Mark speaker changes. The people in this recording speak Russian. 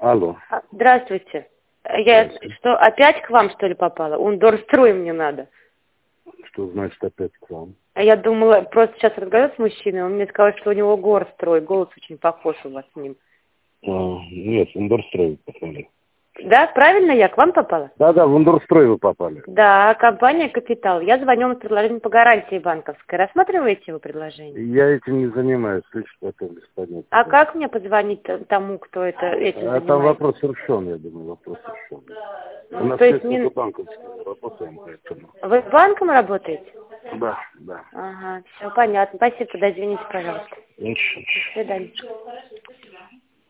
Speaker 1: Алло.
Speaker 2: Здравствуйте. Я что, опять к вам, что ли, попала? Ундорстрой мне надо.
Speaker 1: Что значит опять к вам?
Speaker 2: А я думала, просто сейчас разговаривала с мужчиной, он мне сказал, что у него горстрой, голос очень похож у вас с ним.
Speaker 1: Нет, в Ундорстрой вы попали.
Speaker 2: Да, правильно я к вам попала?
Speaker 1: Да, в Ундорстрой вы попали.
Speaker 2: Да, компания «Капитал». Я звоню вам с предложением по гарантии банковской. Рассматриваете его предложение?
Speaker 1: Я этим не занимаюсь, слышишь, потом без понятия.
Speaker 2: А как мне позвонить тому, кто этим занимается?
Speaker 1: Там вопрос решен, я думаю, вопрос решен. У нас
Speaker 2: То есть
Speaker 1: несколько банковских работаем, поэтому.
Speaker 2: Вы с банком работаете?
Speaker 1: Да.
Speaker 2: Ага, все понятно. Спасибо, да, извините, пожалуйста.
Speaker 1: Ничего.
Speaker 2: До свидания.